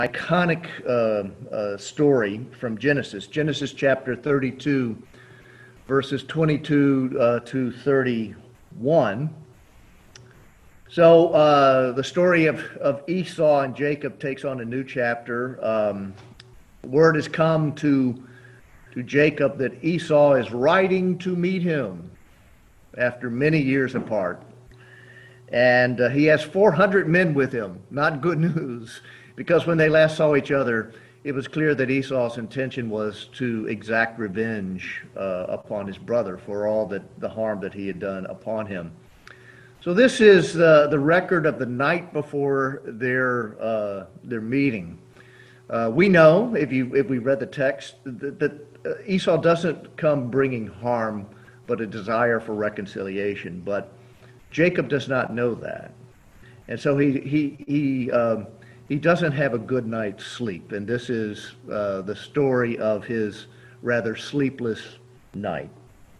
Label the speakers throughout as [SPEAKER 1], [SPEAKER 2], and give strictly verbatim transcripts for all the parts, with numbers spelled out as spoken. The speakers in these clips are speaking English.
[SPEAKER 1] iconic uh, uh, story from Genesis, Genesis chapter thirty-two, verses twenty-two uh, to thirty-one. So uh, the story of, of Esau and Jacob takes on a new chapter. Um, word has come to, to Jacob that Esau is riding to meet him after many years apart. And uh, he has four hundred men with him. Not good news, because when they last saw each other, it was clear that Esau's intention was to exact revenge uh, upon his brother for all that the harm that he had done upon him. So this is uh, the record of the night before their uh, their meeting. Uh, we know, if you if we read the text, that, that Esau doesn't come bringing harm, but a desire for reconciliation. But Jacob does not know that, and so he he he um, he doesn't have a good night's sleep. And this is uh, the story of his rather sleepless night.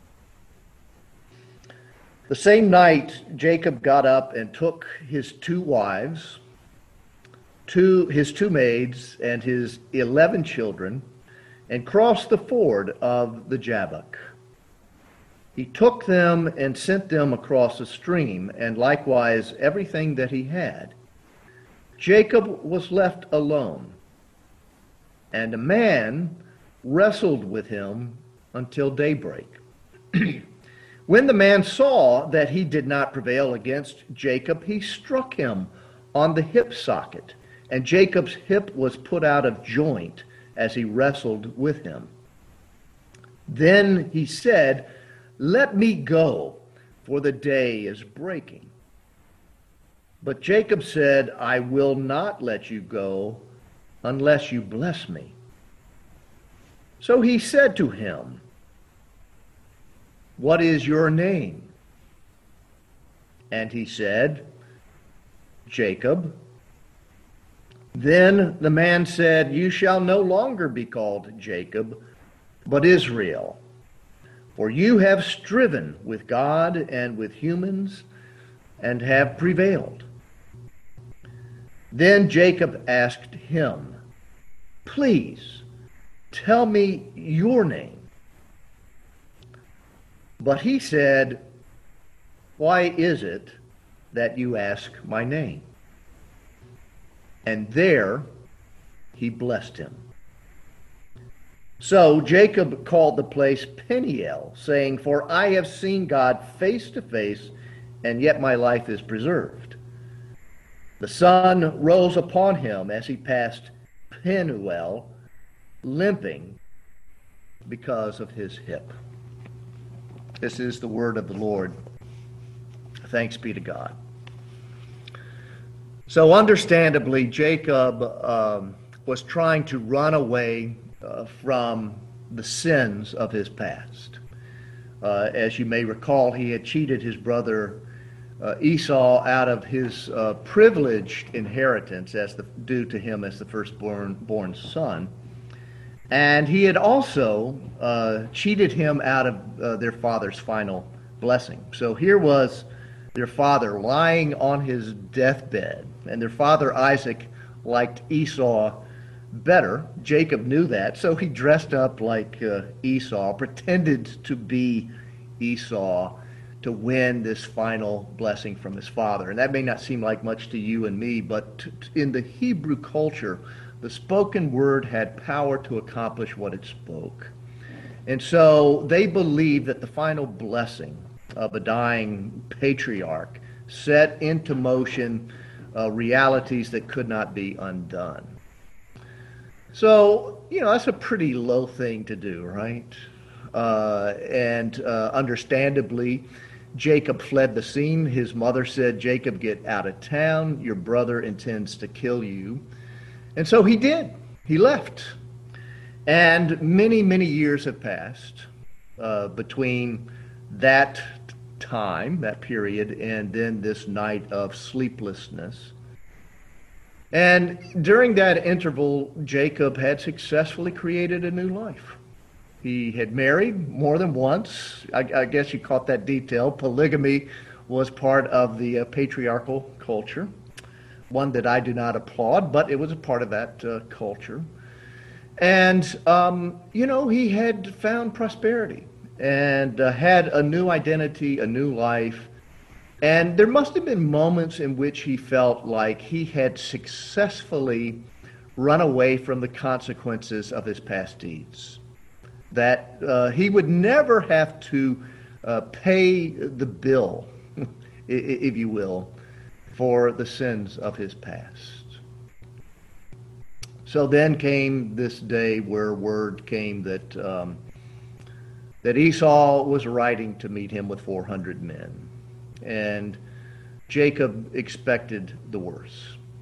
[SPEAKER 1] The same night, Jacob got up and took his two wives, two, his two maids, and his eleven children, and crossed the ford of the Jabbok. He took them and sent them across the stream, and likewise everything that he had. Jacob was left alone, and a man wrestled with him until daybreak. When the man saw that he did not prevail against Jacob, he struck him on the hip socket, and Jacob's hip was put out of joint as he wrestled with him. Then he said, "Let me go, for the day is breaking." But Jacob said, "I will not let you go unless you bless me." So he said to him, "What is your name?" And he said, "Jacob." Then the man said, "You shall no longer be called Jacob, but Israel, for you have striven with God and with humans and have prevailed." Then Jacob asked him, "Please tell me your name." But he said, "Why is it that you ask my name?" And there he blessed him. So Jacob called the place Peniel, saying, "For I have seen God face to face, and yet my life is preserved." The sun rose upon him as he passed Penuel, limping because of his hip. This is the word of the Lord. Thanks be to God. So understandably, Jacob um, was trying to run away uh, from the sins of his past. Uh, as you may recall, he had cheated his brother uh, Esau out of his uh, privileged inheritance as the, due to him as the firstborn born son. And he had also uh, cheated him out of uh, their father's final blessing. So here was their father lying on his deathbed, and their father Isaac liked Esau better. Jacob knew that, so he dressed up like uh, Esau, pretended to be Esau to win this final blessing from his father. And that may not seem like much to you and me, but t- in the Hebrew culture, the spoken word had power to accomplish what it spoke. And so they believed that the final blessing of a dying patriarch set into motion uh, realities that could not be undone. So, you know, that's a pretty low thing to do, right? Uh, and uh, understandably, Jacob fled the scene. His mother said, "Jacob, get out of town. Your brother intends to kill you." And so he did. He left. And many, many years have passed uh, between that time, that period, and then this night of sleeplessness. And during that interval, Jacob had successfully created a new life. He had married more than once. I, I guess you caught that detail. Polygamy was part of the uh, patriarchal culture. one that I do not applaud, but it was a part of that uh, culture. And, um, you know, he had found prosperity and uh, had a new identity, a new life. And there must have been moments in which he felt like he had successfully run away from the consequences of his past deeds, that uh, he would never have to uh, pay the bill, if you will, for the sins of his past. So then came this day where word came that um, that Esau was riding to meet him with four hundred men. And Jacob expected the worst.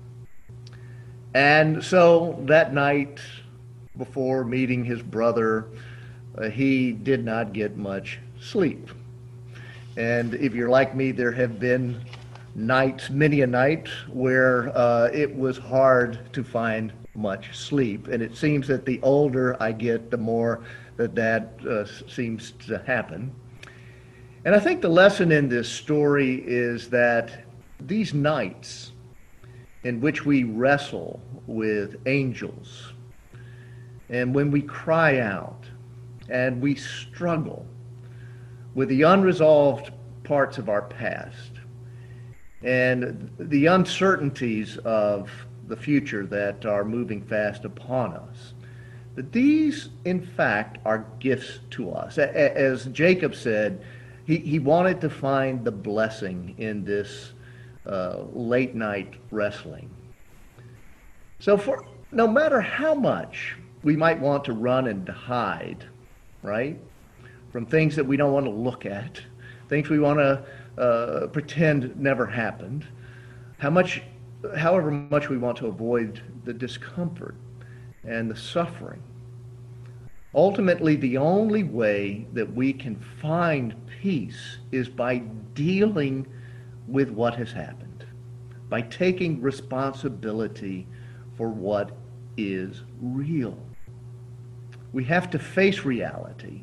[SPEAKER 1] And so that night, before meeting his brother, uh, he did not get much sleep. And if you're like me, there have been nights, many a night, where uh, it was hard to find much sleep. And it seems that the older I get, the more that that uh, seems to happen. And I think the lesson in this story is that these nights in which we wrestle with angels, and when we cry out and we struggle with the unresolved parts of our past and the uncertainties of the future that are moving fast upon us, that these, in fact, are gifts to us. As Jacob said, he, he wanted to find the blessing in this uh, late night wrestling. So for no matter how much we might want to run and hide, right, from things that we don't want to look at, things we want to uh, pretend never happened, how much, however much we want to avoid the discomfort and the suffering, ultimately the only way that we can find peace is by dealing with what has happened, by taking responsibility for what is real. We have to face reality.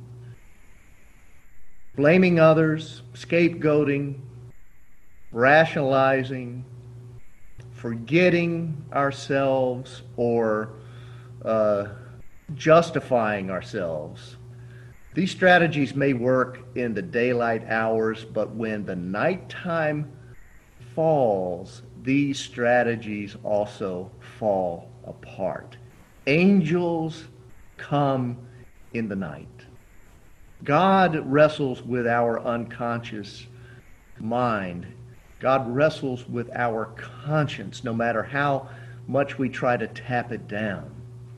[SPEAKER 1] Blaming others, scapegoating, rationalizing, forgetting ourselves, or uh, justifying ourselves. These strategies may work in the daylight hours, but when the nighttime falls, these strategies also fall apart. Angels come in the night. God wrestles with our unconscious mind. God wrestles with our conscience, no matter how much we try to tap it down,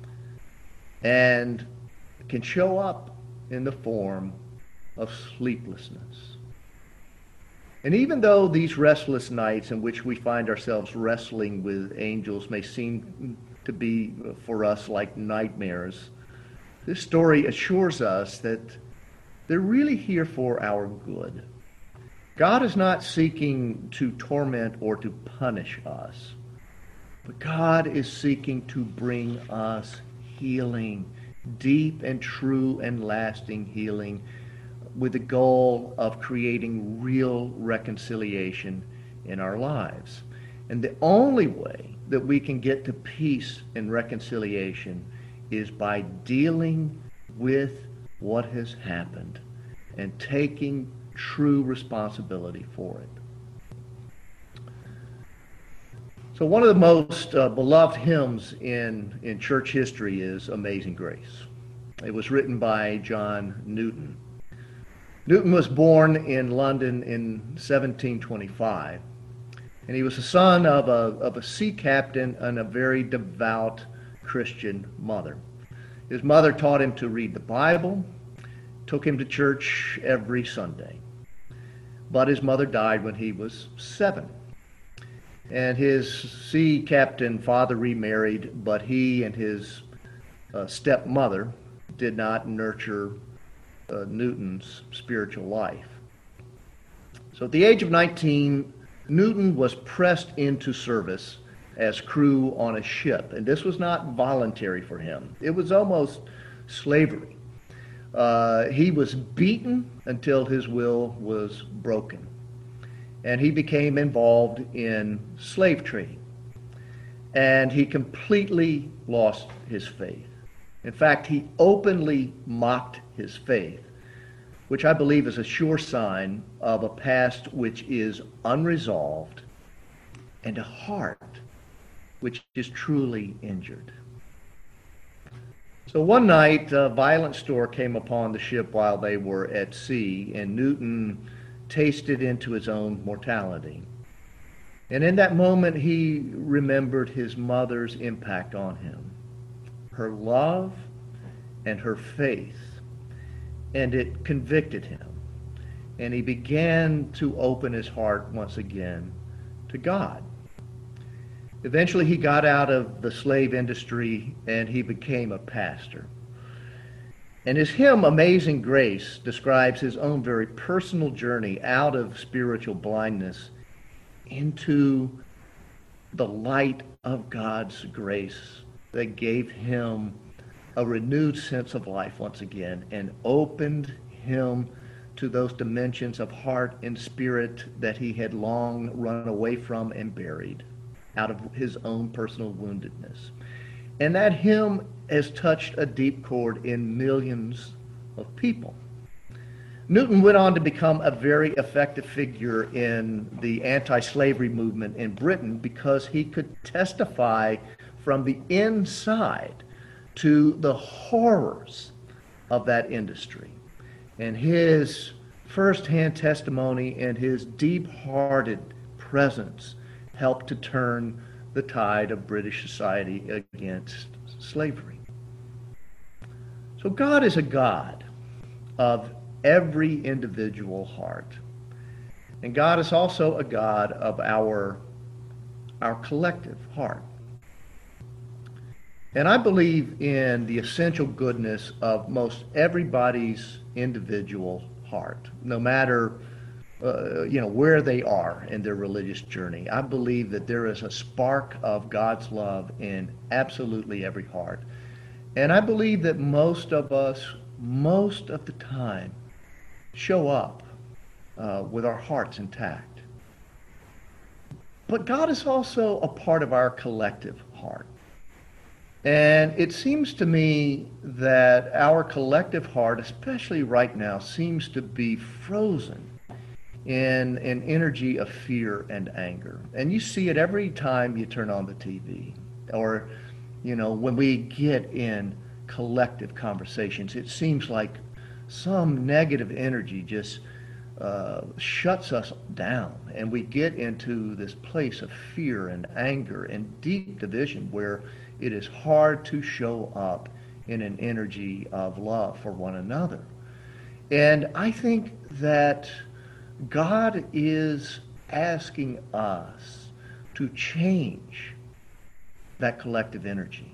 [SPEAKER 1] and can show up in the form of sleeplessness. And even though these restless nights in which we find ourselves wrestling with angels may seem to be for us like nightmares, this story assures us that they're really here for our good. God is not seeking to torment or to punish us, but God is seeking to bring us healing, deep and true and lasting healing, with the goal of creating real reconciliation in our lives. And the only way that we can get to peace and reconciliation is by dealing with what has happened and taking true responsibility for it. So one of the most uh, beloved hymns in, in church history is Amazing Grace. It was written by John Newton. Newton was born in London in seventeen twenty-five, and he was the son of a, of a sea captain and a very devout Christian mother. His mother taught him to read the Bible, took him to church every Sunday. But his mother died when he was seven. And his sea captain father remarried, but he and his uh, stepmother did not nurture uh, Newton's spiritual life. So at the age of nineteen, Newton was pressed into service as crew on a ship. And this was not voluntary for him. It was almost slavery. Uh, he was beaten until his will was broken. And he became involved in slave trading. and he completely lost his faith. In fact, he openly mocked his faith, which I believe is a sure sign of a past which is unresolved and a heart which is truly injured. So one night, a violent storm came upon the ship while they were at sea, and Newton tasted into his own mortality. And in that moment, he remembered his mother's impact on him, her love and her faith, and it convicted him. And he began to open his heart once again to God. Eventually, he got out of the slave industry and he became a pastor. And his hymn, Amazing Grace, describes his own very personal journey out of spiritual blindness into the light of God's grace that gave him a renewed sense of life once again and opened him to those dimensions of heart and spirit that he had long run away from and buried out of his own personal woundedness. And that hymn has touched a deep chord in millions of people. Newton went on to become a very effective figure in the anti-slavery movement in Britain because he could testify from the inside to the horrors of that industry. And his firsthand testimony and his deep-hearted presence helped to turn the tide of British society against slavery. So God is a God of every individual heart. And God is also a God of our, our collective heart. And I believe in the essential goodness of most everybody's individual heart, no matter uh, you know where they are in their religious journey. I believe that there is a spark of God's love in absolutely every heart. And I believe that most of us, most of the time, show up uh, with our hearts intact. But God is also a part of our collective heart. And it seems to me that our collective heart, especially right now, seems to be frozen in an energy of fear and anger. And you see it every time you turn on the T V, or, you know, when we get in collective conversations, it seems like some negative energy just uh, shuts us down, and we get into this place of fear and anger and deep division where it is hard to show up in an energy of love for one another. And I think that God is asking us to change that collective energy.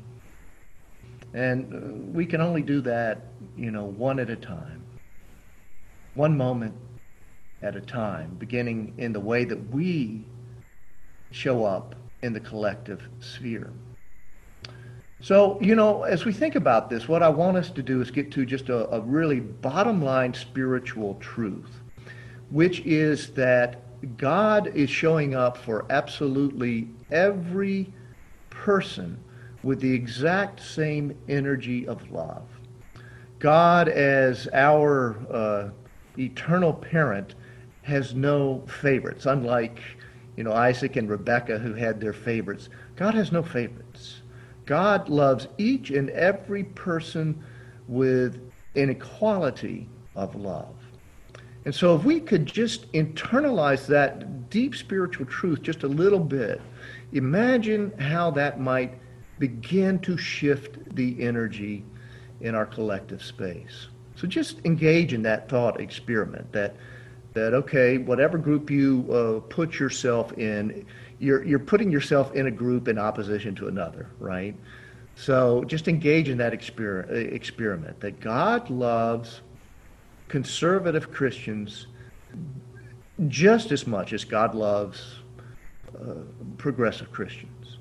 [SPEAKER 1] And we can only do that, you know, one at a time, one moment at a time, beginning in the way that we show up in the collective sphere. So, you know, as we think about this, what I want us to do is get to just a, a really bottom line spiritual truth, which is that God is showing up for absolutely every person with the exact same energy of love. God, as our uh, eternal parent, has no favorites, unlike, you know, Isaac and Rebekah, who had their favorites. God has no favorites. God loves each and every person with an equality of love. And so if we could just internalize that deep spiritual truth just a little bit, imagine how that might begin to shift the energy in our collective space. So just engage in that thought experiment that, that okay, whatever group you uh, put yourself in, you're, you're putting yourself in a group in opposition to another, right? So just engage in that exper- experiment, that God loves conservative Christians just as much as God loves uh, progressive Christians.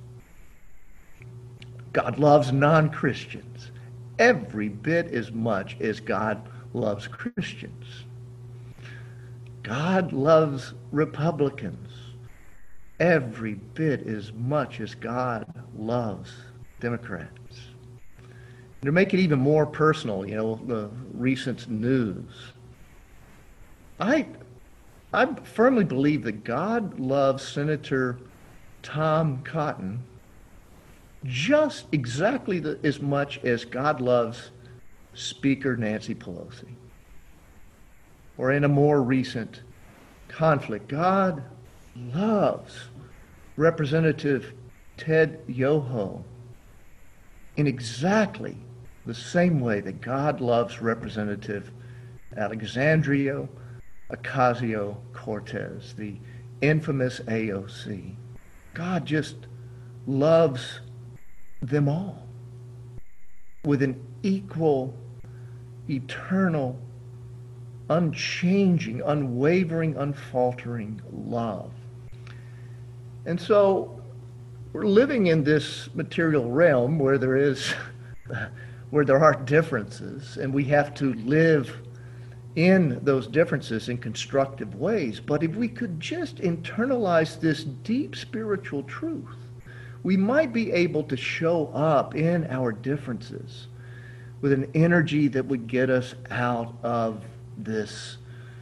[SPEAKER 1] God loves non-Christians every bit as much as God loves Christians. God loves Republicans every bit as much as God loves Democrats. And to make it even more personal, you know, the recent news. I, I firmly believe that God loves Senator Tom Cotton just exactly the, as much as God loves Speaker Nancy Pelosi. Or in a more recent conflict, God loves Representative Ted Yoho in exactly the same way that God loves Representative Alexandria Ocasio-Cortez, the infamous A O C. God just loves them all with an equal, eternal, unchanging, unwavering, unfaltering love. And so we're living in this material realm where there is, where there are differences, and we have to live in those differences in constructive ways. But if we could just internalize this deep spiritual truth, we might be able to show up in our differences with an energy that would get us out of this,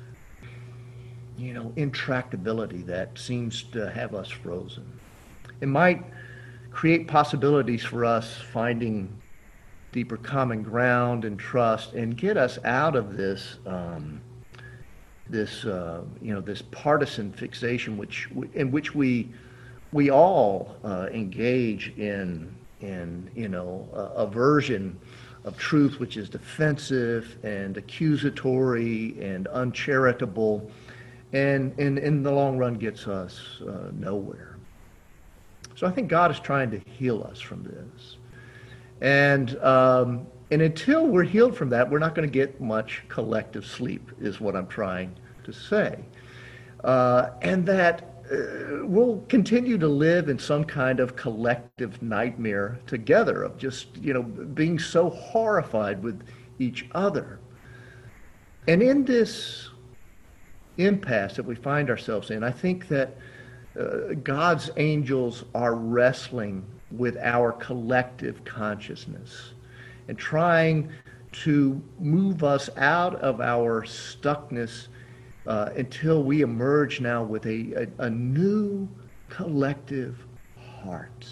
[SPEAKER 1] you know, intractability that seems to have us frozen. It might create possibilities for us finding deeper common ground and trust and get us out of this, um, this, uh, you know, this partisan fixation, which in which we we all uh, engage in, in you know, a, a version of truth which is defensive and accusatory and uncharitable, and, and in the long run gets us uh, nowhere. So I think God is trying to heal us from this. And, um, and until we're healed from that, we're not going to get much collective sleep, is what I'm trying to say. Uh, and that uh, we'll continue to live in some kind of collective nightmare together of just, you know, being so horrified with each other. And in this impasse that we find ourselves in, I think that uh, God's angels are wrestling with our collective consciousness and trying to move us out of our stuckness uh, until we emerge now with a, a, a new collective heart.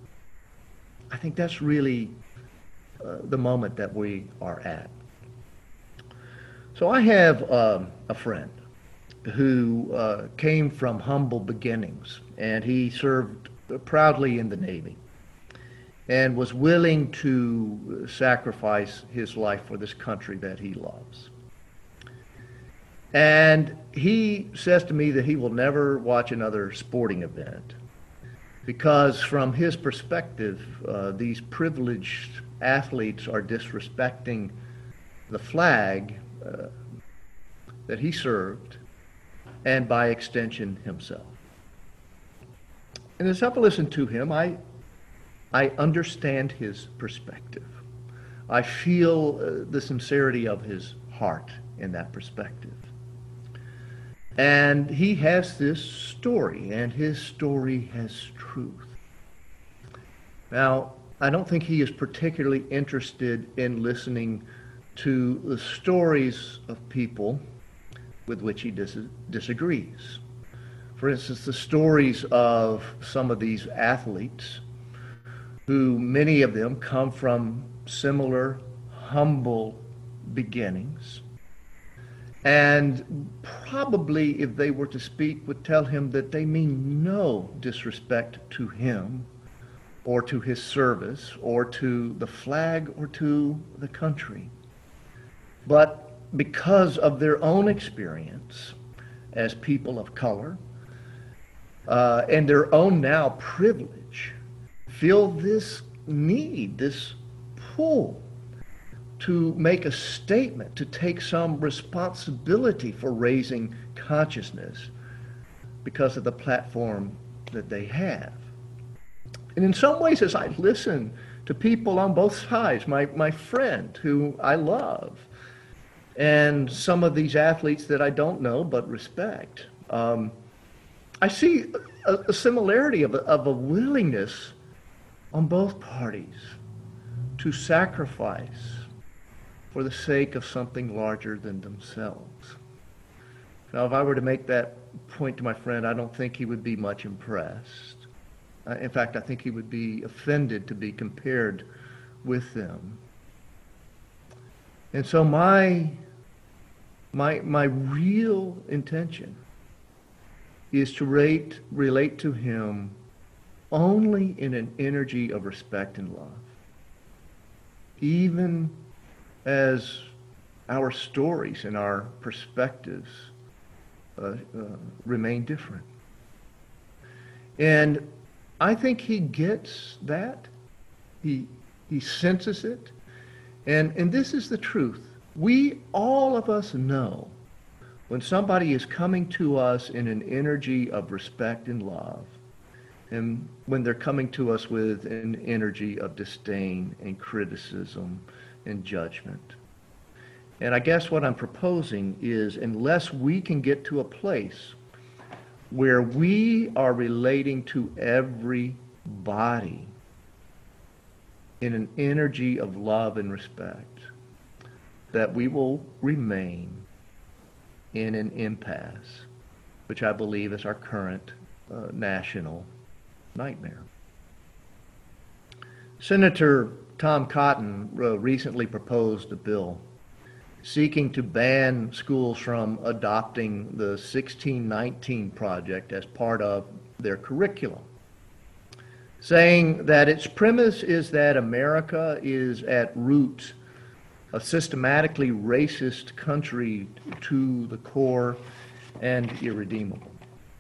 [SPEAKER 1] I think that's really uh, the moment that we are at. So I have um, a friend who uh, came from humble beginnings, and he served proudly in the Navy and was willing to sacrifice his life for this country that he loves. And he says to me that he will never watch another sporting event because from his perspective, uh, these privileged athletes are disrespecting the flag uh, that he served, and by extension himself. And as I've listened to him, I I understand his perspective. I feel uh, the sincerity of his heart in that perspective. And he has this story, and his story has truth. Now, I don't think he is particularly interested in listening to the stories of people with which he dis- disagrees. For instance, the stories of some of these athletes who many of them come from similar humble beginnings, and probably if they were to speak would tell him that they mean no disrespect to him or to his service or to the flag or to the country. But because of their own experience as people of color uh, and their own now privilege, feel this need, this pull to make a statement, to take some responsibility for raising consciousness because of the platform that they have. And in some ways, as I listen to people on both sides, my, my friend who I love, and some of these athletes that I don't know but respect, um, I see a, a similarity of a, of a willingness on both parties to sacrifice for the sake of something larger than themselves. Now, if I were to make that point to my friend, I don't think he would be much impressed. Uh, in fact, I think he would be offended to be compared with them. And so my, my, my real intention is to rate, relate to him only in an energy of respect and love. Even as our stories and our perspectives uh, uh, remain different. And I think he gets that. He, he senses it. And, and this is the truth. We, all of us know when somebody is coming to us in an energy of respect and love, and when they're coming to us with an energy of disdain and criticism and judgment. And I guess what I'm proposing is, unless we can get to a place where we are relating to everybody in an energy of love and respect, that we will remain in an impasse, which I believe is our current uh, national nightmare. Senator Tom Cotton uh, recently proposed a bill seeking to ban schools from adopting the sixteen nineteen Project as part of their curriculum, saying that its premise is that America is at root a systematically racist country to the core and irredeemable.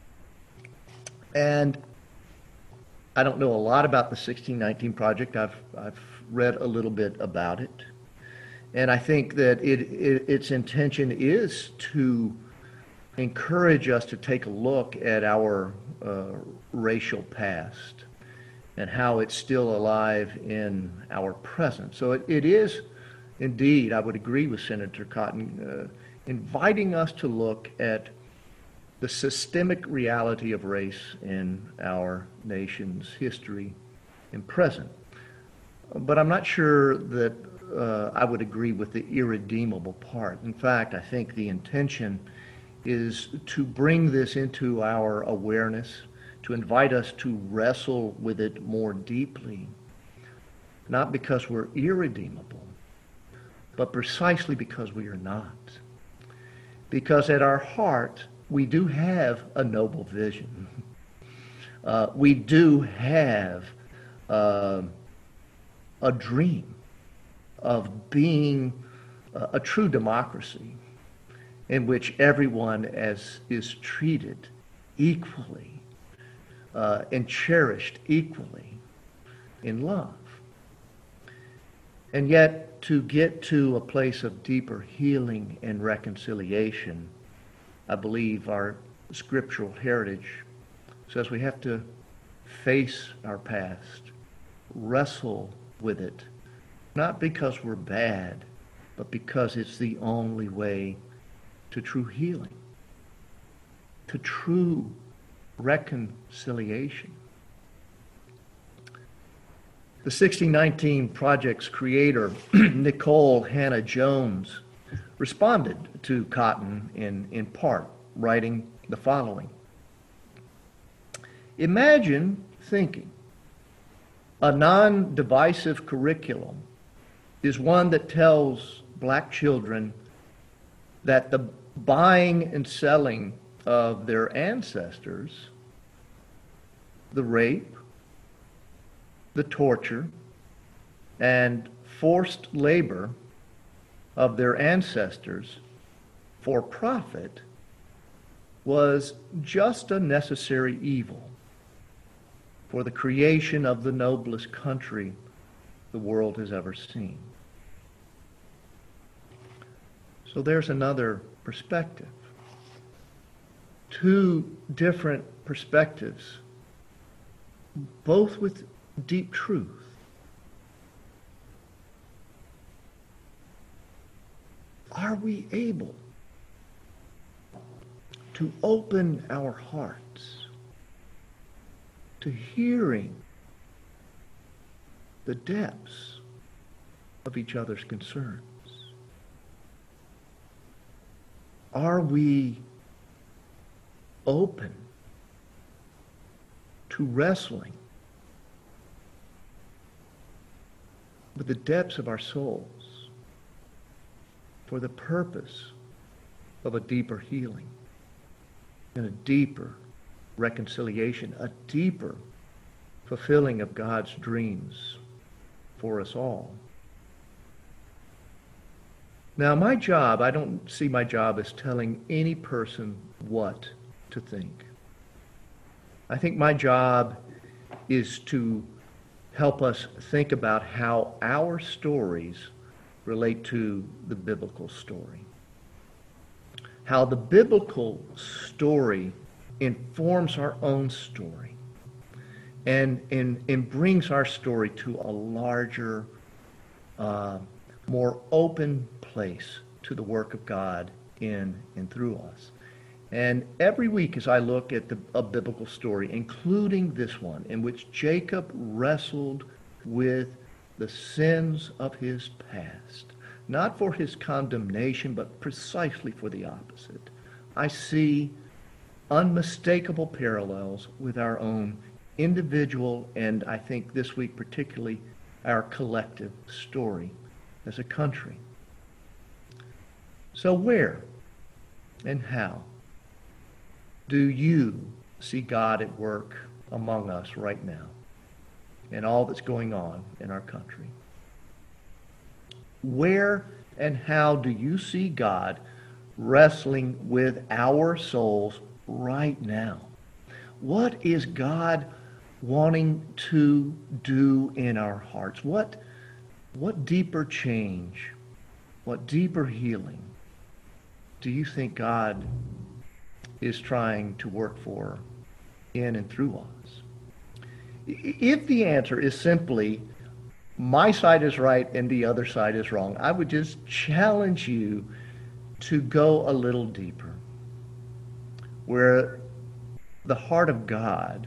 [SPEAKER 1] And I don't know a lot about the sixteen nineteen Project. I've, I've read a little bit about it. And I think that it, it, its intention is to encourage us to take a look at our uh, racial past and how it's still alive in our present. So it, it is, indeed, I would agree with Senator Cotton, uh, inviting us to look at the systemic reality of race in our nation's history and present. But I'm not sure that uh, I would agree with the irredeemable part. In fact, I think the intention is to bring this into our awareness, to invite us to wrestle with it more deeply, not because we're irredeemable, but precisely because we are not. Because at our heart, we do have a noble vision. Uh, we do have uh, a dream of being a, a true democracy in which everyone as is treated equally uh, and cherished equally in love. And yet, to get to a place of deeper healing and reconciliation, I believe our scriptural heritage says we have to face our past, wrestle with it, not because we're bad, but because it's the only way to true healing, to true reconciliation. The sixteen nineteen Project's creator, Nicole Hannah-Jones, responded to Cotton in, in part, writing the following. Imagine thinking a non-divisive curriculum is one that tells black children that the buying and selling of their ancestors, the rape, the torture, and forced labor of their ancestors for profit was just a necessary evil for the creation of the noblest country the world has ever seen. So there's another perspective. Two different perspectives, both with deep truth. Are we able to open our hearts to hearing the depths of each other's concerns? Are we open to wrestling with the depths of our souls for the purpose of a deeper healing and a deeper reconciliation, a deeper fulfilling of God's dreams for us all? Now, my job, I don't see my job as telling any person what to think. I think my job is to help us think about how our stories relate to the biblical story. How the biblical story informs our own story and, and, and brings our story to a larger, uh, more open place to the work of God in and through us. And every week as I look at the, a biblical story, including this one, in which Jacob wrestled with the sins of his past, not for his condemnation, but precisely for the opposite, I see unmistakable parallels with our own individual, and I think this week particularly, our collective story as a country. So where and how do you see God at work among us right now in all that's going on in our country? Where and how do you see God wrestling with our souls right now? What is God wanting to do in our hearts? What, what deeper change, what deeper healing do you think God is trying to work for in and through us? If the answer is simply, my side is right and the other side is wrong, I would just challenge you to go a little deeper, where the heart of God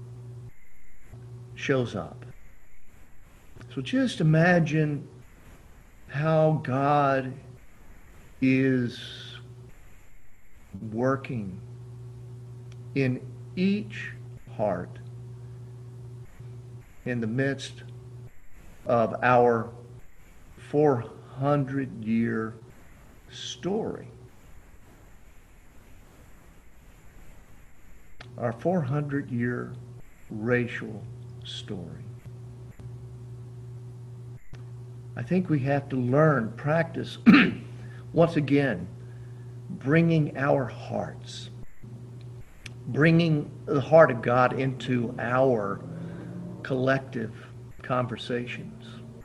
[SPEAKER 1] shows up. So just imagine how God is working in each heart in the midst of our four hundred year story. Our four hundred year racial story. I think we have to learn, practice, once again, bringing our hearts, bringing the heart of God into our collective conversations.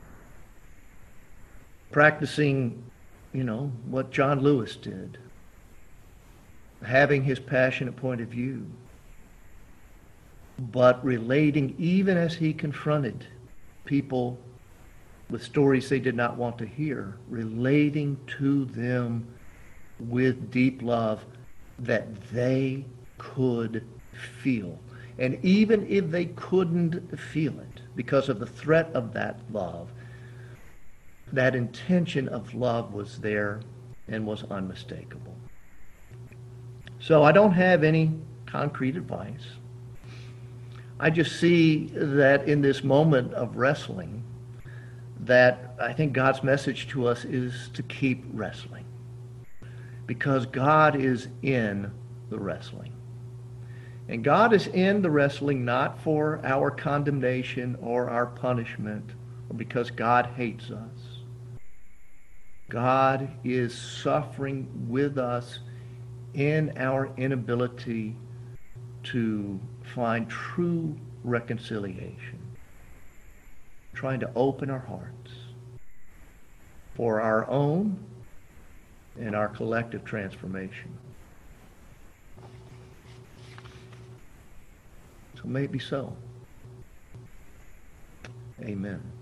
[SPEAKER 1] Practicing, you know, what John Lewis did. Having his passionate point of view. But relating, even as he confronted people with stories they did not want to hear, relating to them with deep love that they could feel. And even if they couldn't feel it because of the threat of that love, that intention of love was there and was unmistakable. So I don't have any concrete advice. I just see that in this moment of wrestling, that I think God's message to us is to keep wrestling. Because God is in the wrestling. And God is in the wrestling not for our condemnation or our punishment, or because God hates us. God is suffering with us in our inability to find true reconciliation, trying to open our hearts for our own and our collective transformation. So maybe so. Amen.